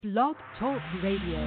Blog Talk Radio.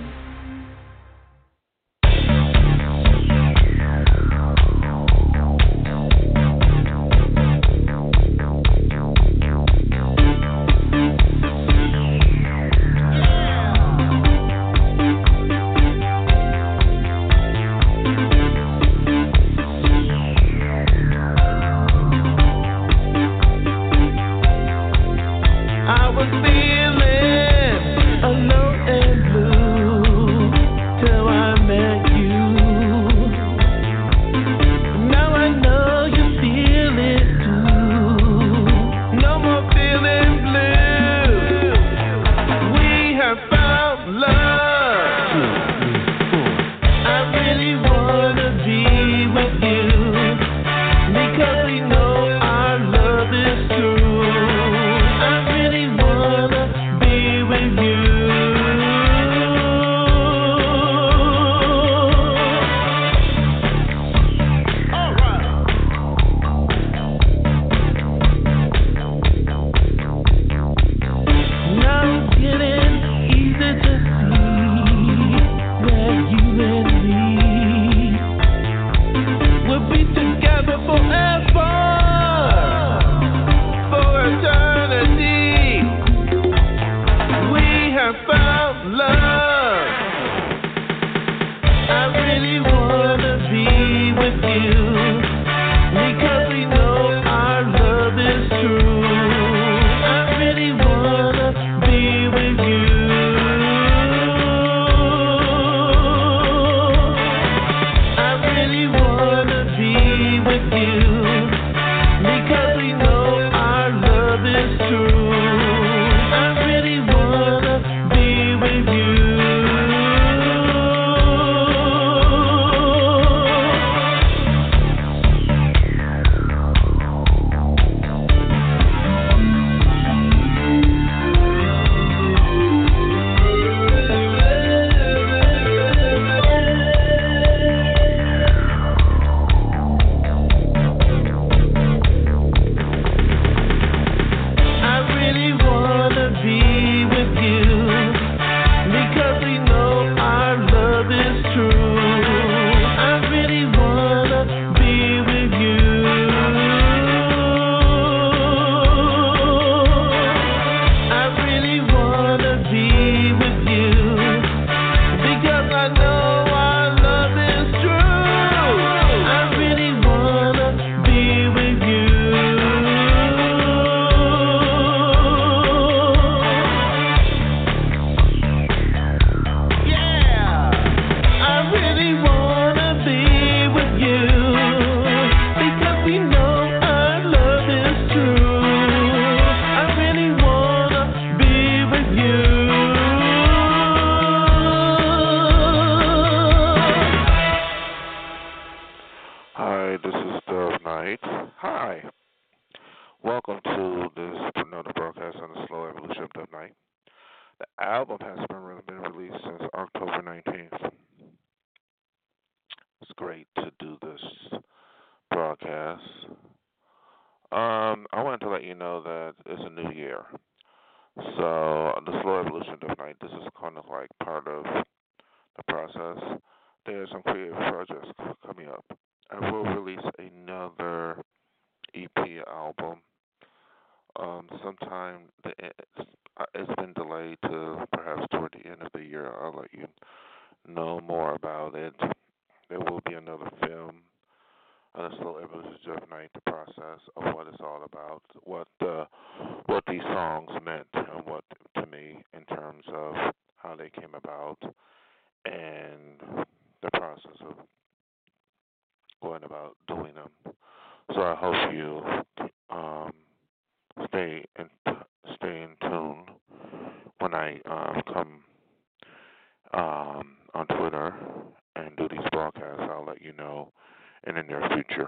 On Twitter and do these broadcasts. I'll let you know in the near future.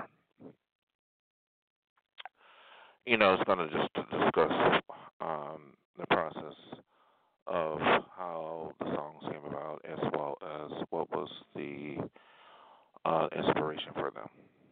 It's going to just discuss the process of how the songs came about, as well as what was the inspiration for them.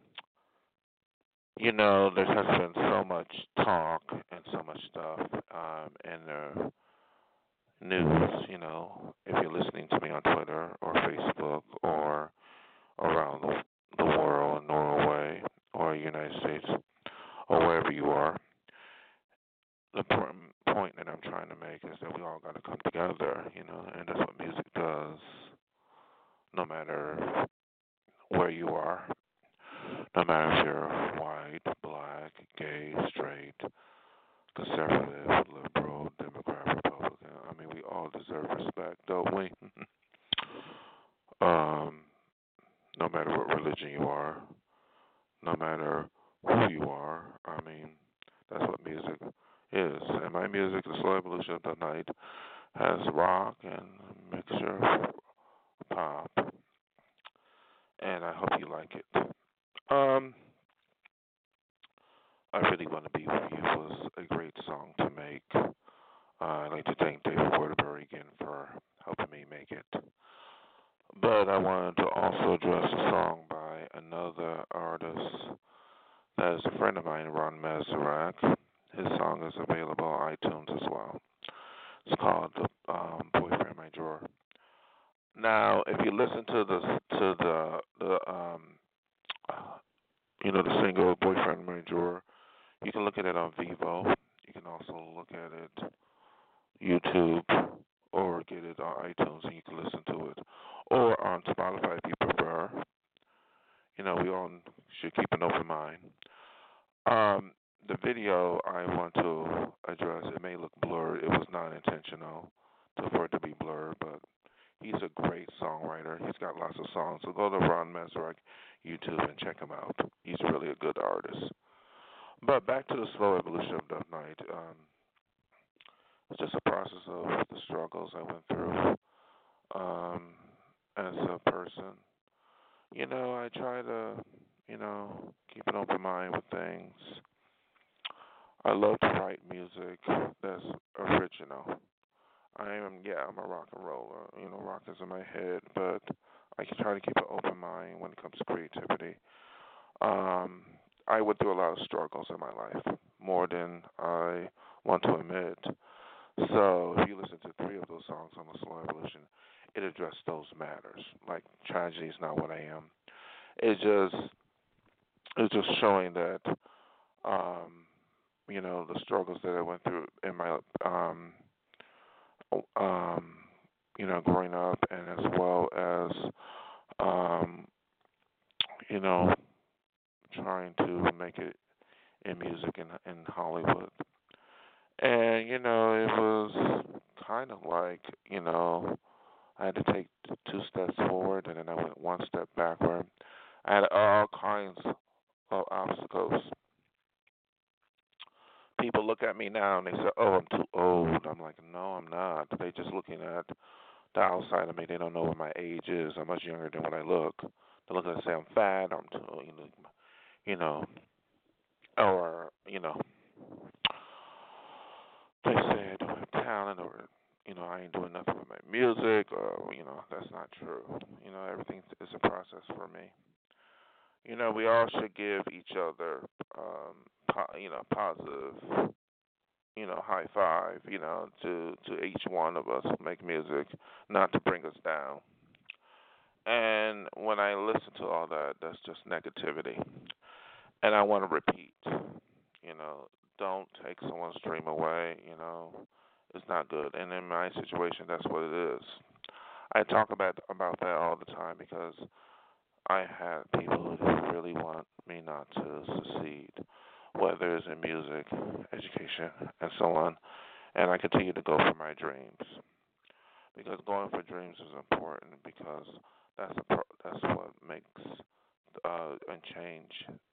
There has been so much talk and so much stuff in the news, if you're listening to me on Twitter or Facebook or around the world, Norway or United States or wherever you are, the point that I'm trying to make is that we all got to come together, and that's what music does, no matter where you are, no matter if you're white, black, gay, straight, conservative, liberal, Democrat, Republican. I mean, we all deserve respect, don't we? um, no matter what religion you are, no matter who you are. I mean, that's what music is. And my music, the slow evolution of the night, has rock and a mixture of pop, and I hope you like it. Um, I Really Want to Be With You was a great song to make. I'd like to thank David Waterbury again for helping me make it. But I wanted to also address a song by another artist that is a friend of mine, Ron Mazarak. His song is available on iTunes as well. It's called "Boyfriend in My Drawer." Now, if you listen to the single "Boyfriend in My Drawer," you can look at it on Vivo. You can also look at it YouTube or get it on iTunes and you can listen to it, or on Spotify if you prefer. We all should keep an open mind. Um, the video I want to address, it may look blurred. It was not intentional for it to be blurred, but he's a great songwriter. He's got lots of songs. So go to Ron Mazarak YouTube and check him out. He's really a good artist. But back to the slow evolution of the night. It's just a process of the struggles I went through as a person. I try to, keep an open mind with things. I love to write music that's original. I'm a rock and roller. Rock is in my head, but I can try to keep an open mind when it comes to creativity. Um, I went through a lot of struggles in my life, more than I want to admit. So if you listen to three of those songs on the Slow Evolution, it addressed those matters. Like tragedy is not what I am. It's just showing that the struggles that I went through in my growing up, and as well as um, you know trying to make it in music in Hollywood. And it was kind of like I had to take two steps forward and then I went one step backward. I had all kinds of obstacles. People look at me now and they say, "Oh, I'm too old." I'm like, "No, I'm not." They just looking at the outside of me. They don't know what my age is. I'm much younger than what I look. They look and say I'm fat. I'm too, you know, or they say I don't have talent, or I ain't doing nothing with my music, or that's not true. Everything is a process for me. We all should give each other, positive, high five, to each one of us who make music, not to bring us down. And when I listen to all that, that's just negativity. And I want to repeat, don't take someone's dream away. It's not good. And in my situation, that's what it is. I talk about that all the time because I have people who really want me not to succeed, whether it's in music, education, and so on. And I continue to go for my dreams because going for dreams is important because that's what makes and change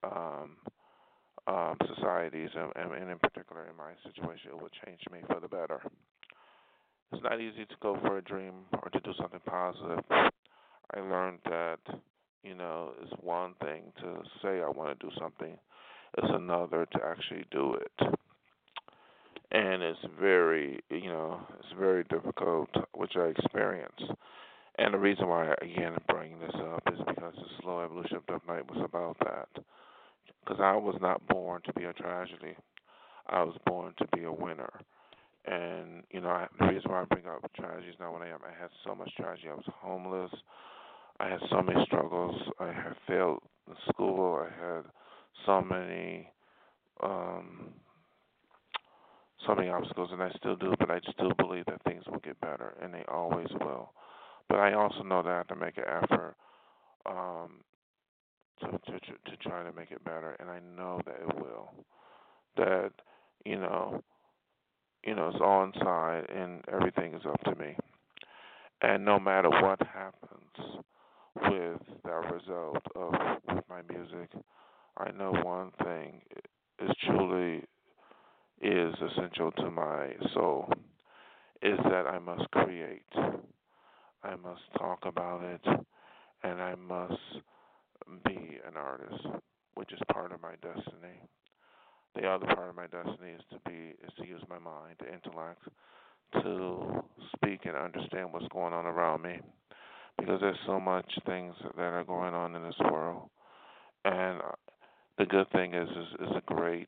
societies, and in particular in my situation, it would change me for the better. It's not easy to go for a dream or to do something positive. I learned that, it's one thing to say I want to do something, it's another to actually do it. And it's very difficult, which I experienced. And the reason why, again, I'm bringing this up is because the slow evolution of Death Night was about that. Because I was not born to be a tragedy. I was born to be a winner. And the reason why I bring up tragedy is not when I had so much tragedy. I was homeless. I had so many struggles. I had failed in school. I had so many um, so many obstacles, and I still do. But I still believe that things will get better, and they always will. But I also know that I have to make an effort um, to try to make it better, and I know that it will. That you know, it's all inside, and everything is up to me. And no matter what happens with that result of with my music, I know one thing is truly is essential to my soul is that I must create. I must talk about it, and I must be an artist, which is part of my destiny. The other part of my destiny is to use my mind, the intellect, to speak and understand what's going on around me, because there's so much things that are going on in this world, and the good thing is a great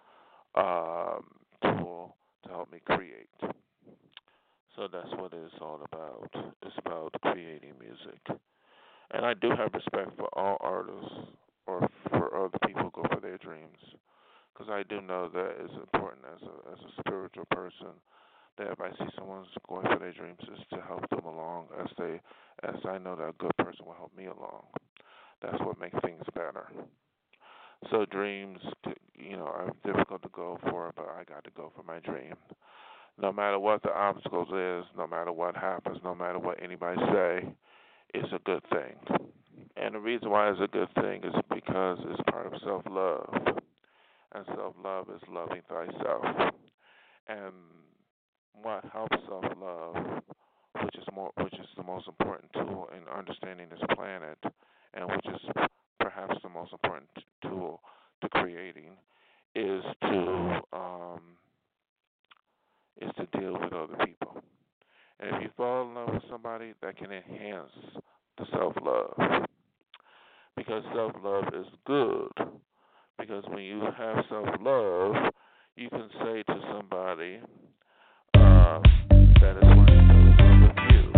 tool to help me create. So that's what it's all about. It's about creating music. And I do have respect for all artists or for other people who go for their dreams, because I do know that it's important as a spiritual person that if I see someone's going for their dreams, is to help them along as I know that a good person will help me along. That's what makes things better. So dreams, are difficult to go for, but I got to go for my dream. No matter what the obstacles is, no matter what happens, no matter what anybody say, it's a good thing. And the reason why it's a good thing is because it's part of self-love. And self-love is loving thyself. And what helps self-love, which is the most important tool in understanding this planet, and which is perhaps the most important tool to creating, is to deal with other people. And if you fall in love with somebody, that can enhance the self-love, because self-love is good. Because when you have self-love, you can say to somebody that is wanting to in love with you.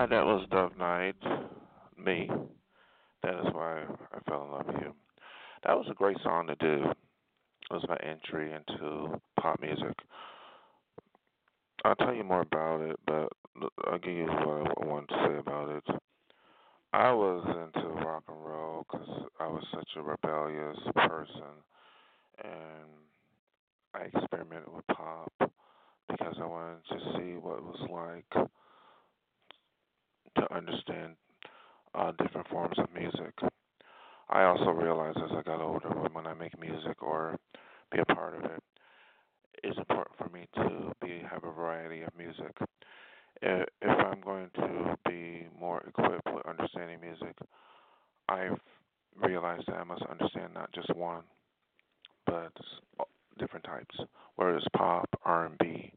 Hi, that was Dove Night. Me. That is why I fell in love with you. That was a great song to do. It was my entry into pop music. I'll tell you more about it, but I'll give you what I want to say about it. I was into rock and roll because I was such a rebellious person, and I experimented with pop because I wanted to see what it was like to understand different forms of music. I also realized as I got older, when I make music or be a part of it, it's important for me to have a variety of music. If I'm going to be more equipped with understanding music, I've realized that I must understand not just one, but different types, whether it's pop, R&B,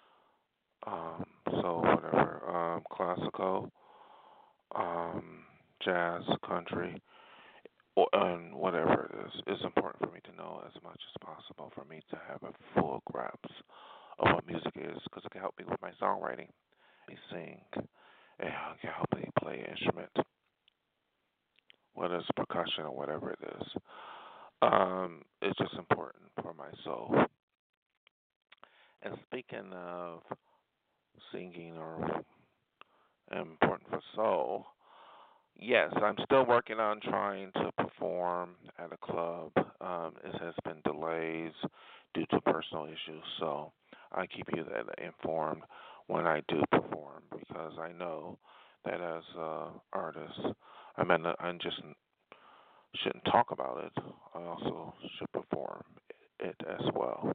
soul, whatever, classical, um, jazz, country, and whatever it is. It's important for me to know as much as possible for me to have a full grasp of what music is because it can help me with my songwriting. Me sing, and it can help me play an instrument, whether it's percussion or whatever it is. It's just important for my soul. And speaking of singing or important for soul, yes, I'm still working on trying to perform at a club. It has been delays due to personal issues, so I keep you that informed when I do perform because I know that as an artist, I just shouldn't talk about it. I also should perform it as well.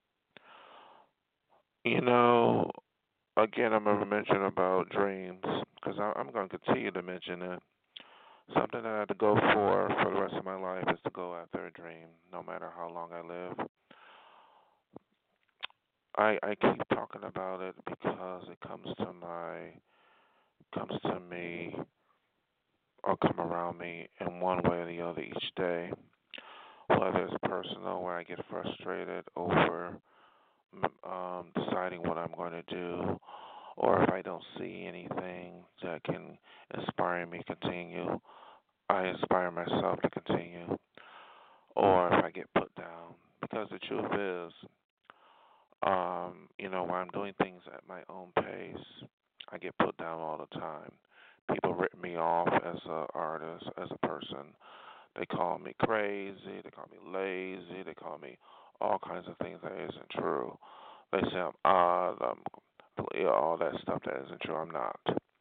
You know, again, I'm going to mention about dreams because I'm going to continue to mention it. Something that I had to go for the rest of my life is to go after a dream, no matter how long I live. I keep talking about it because it comes to me or come around me in one way or the other each day. Whether it's personal, where I get frustrated over deciding what I'm going to do, or if I don't see anything that can inspire me to continue, I inspire myself to continue. Or if I get put down. Because the truth is, when I'm doing things at my own pace, I get put down all the time. People rip me off as an artist, as a person. They call me crazy, they call me lazy, they call me all kinds of things that isn't true. They say I'm odd, all that stuff that isn't true. I'm not.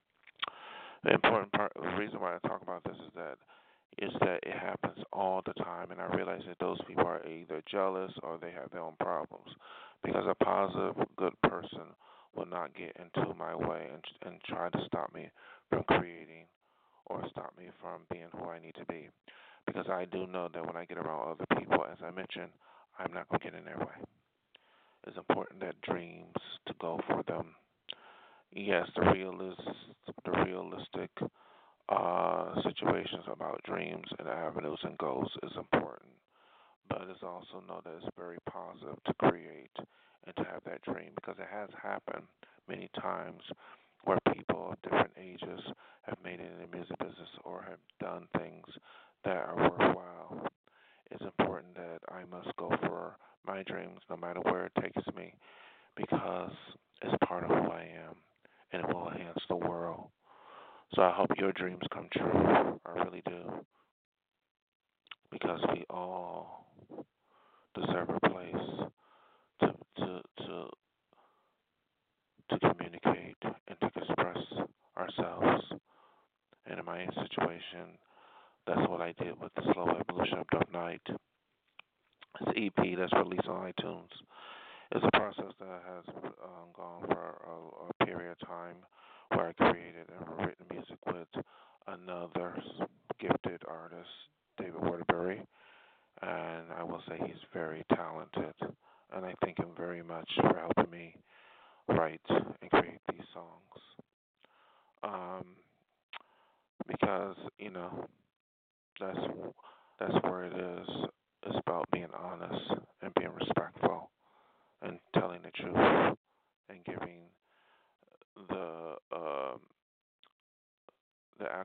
The important part, the reason why I talk about this is that it happens all the time, and I realize that those people are either jealous or they have their own problems. Because a positive, good person will not get into my way and try to stop me from creating or stop me from being who I need to be. Because I do know that when I get around other people, as I mentioned, I'm not going to get in their way. It's important that dreams to go for them. Yes, the realistic situations about dreams and avenues and goals is important, but it's also know that it's very positive to create and to have that dream because it has happened many times where people of different ages have made it in the music business or have done things that are worthwhile. It's important that I must go for my dreams no matter where it takes me because it's part of who I am and it will enhance the world. So I hope your dreams come true. I really do. Because we all deserve a place to to to to communicate and to express ourselves. And in my situation, that's what I did with the Slow Evolution of Dove Night. It's an EP that's released on iTunes. It's a process that has gone for a period of time where I created and written music with another gifted artist, David Waterbury, and I will say he's very talented, and I thank him very much for helping me write and create these songs. Um, because that's that's where it is. It's about being honest and being respectful and telling the truth and giving the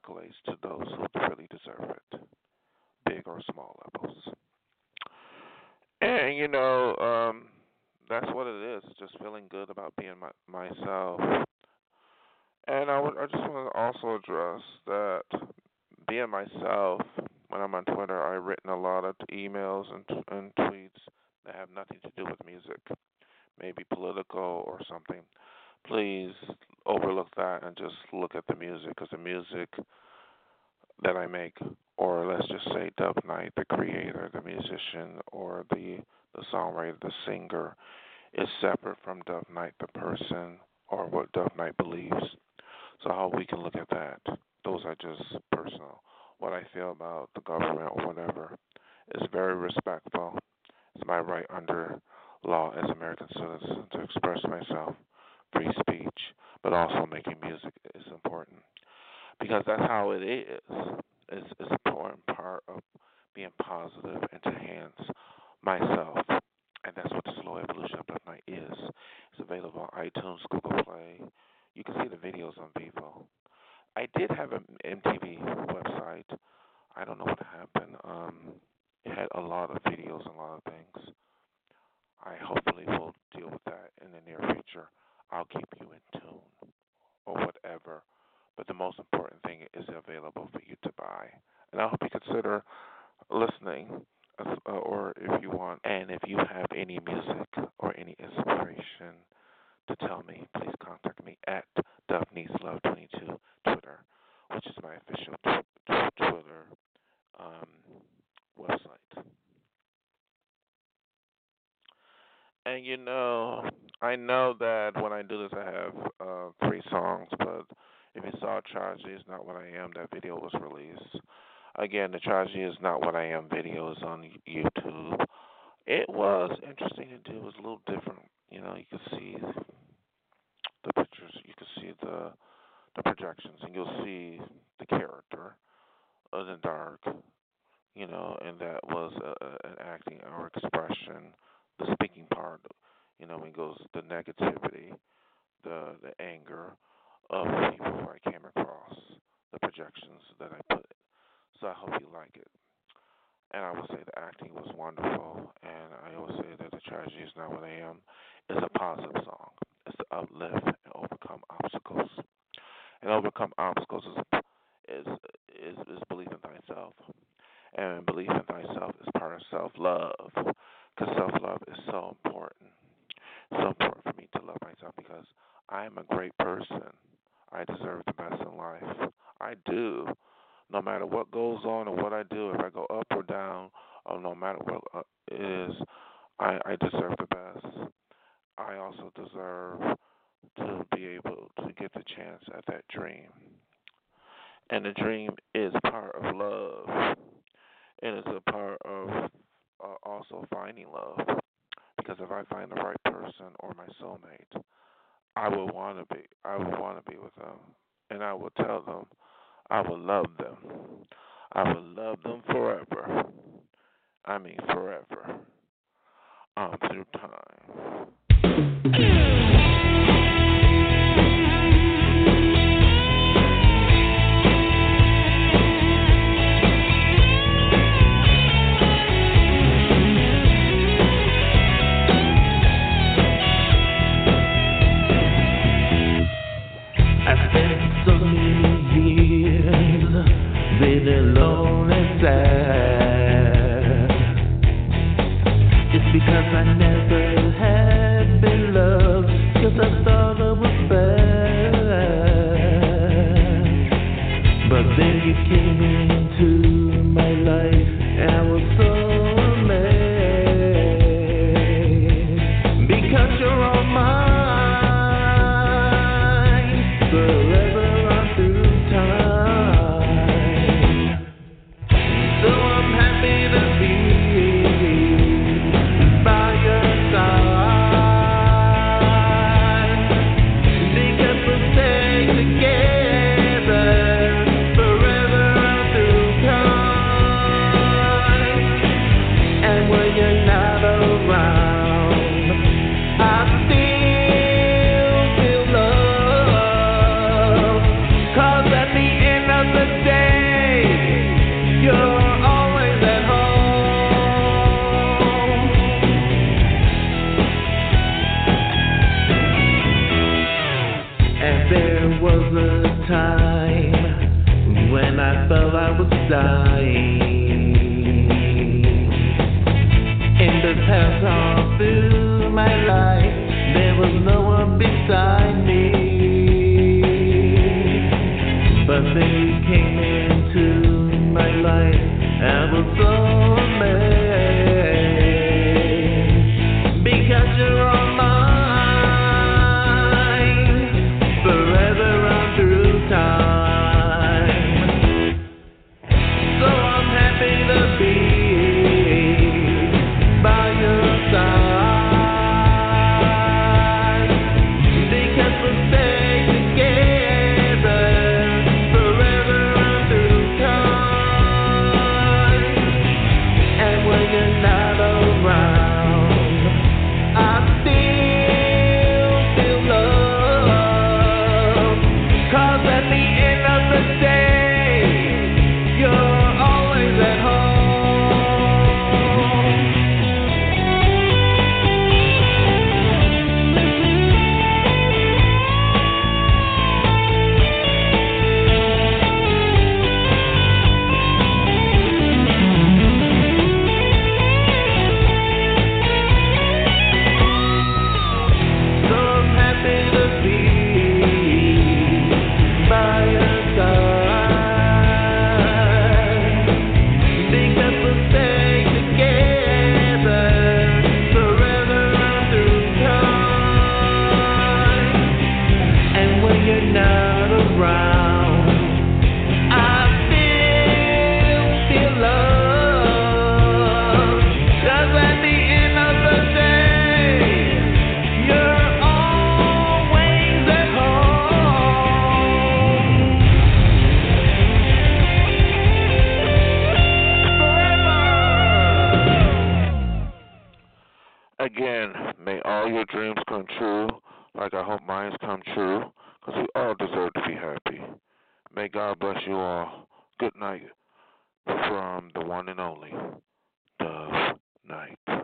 accolades to those who really deserve it, big or small levels. And that's what it is. Just feeling good about being myself. And I just want to also address that being myself. When I'm on Twitter, I've written a lot of emails and tweets that have nothing to do with music, maybe political or something. Please overlook that and just look at the music, because the music that I make, or let's just say Dub Knight, the creator, the musician, or the songwriter, the singer, is separate from Dub Knight, the person, or what Dub Knight believes. So how we can look at that, those are just personal. What I feel about the government or whatever is very respectful. It's my right under law as an American citizen to express myself, free speech, but also making music is important, because that's how it is. It's an important part of being positive and to enhance myself. And that's what the Slow Evolution of Dub Knight is. It's available on iTunes, Google Play. You can see the videos on Vivo. I did have an MTV website. I don't know what happened. It had a lot of videos and a lot of things. I hopefully will deal with that in the near future. I'll keep you in tune or whatever. But the most important thing is available for you to buy. And I hope you consider listening, or if you want. And if you have any music or any inspiration to tell me, please contact me at DubNeedsLove22 Twitter, which is my official Twitter website. And I know that when I do this, I have 3 songs, but if you saw Tragedy Is Not What I Am, that video was released. Again, the Tragedy Is Not What I Am video is on YouTube. It was interesting to do. It was a little different. You could see the pictures, you could see the projections, and you'll see the character in the dark, and that was an acting or expression, the speaking part, when it goes the negativity, the anger of people who I came across, the projections that I put. So I hope you like it. And I would say the acting was wonderful, and I would say that The Tragedy Is Not What I Am is a positive song. It's to uplift and overcome obstacles. And overcome obstacles is belief in thyself. And belief in thyself is part of self-love, because self-love is so important. So important for me to love myself, because I am a great person. I deserve the best in life. I do. No matter what goes on or what I do, if I go up or down, or no matter what it is, I deserve the best. I also deserve to be able to get the chance at that dream. And the dream is part of love. And it's a part of also finding love. Because if I find the right person or my soulmate, I would want to be with them. And I will tell them I will love them. I will love them forever. I mean forever. Through time. I spent so many years feeling alone and sad. It's because I never had been loved, 'cause I thought I was bad. But then you came into my life, and I was so amazed, because you're all mine. I dying. In the past all through my life, there was no one beside me. But then you came into my life, I was so amazed. Because you're all mine, forever and through time. So I'm happy to be by your side. Because we'll stay together forever and through time. And when you're not around, I still feel love. 'Cause at the end of the day, you're always at home. So I'm happy to be by your side. Because we'll stay together forever and through time. And when you're not around, I still feel love. 'Cause at the end of the day, you're always at home. Again, may all your dreams come true, like I hope mine come true, because we all deserve to be happy. May God bless you all. Good night from the one and only Dove Night.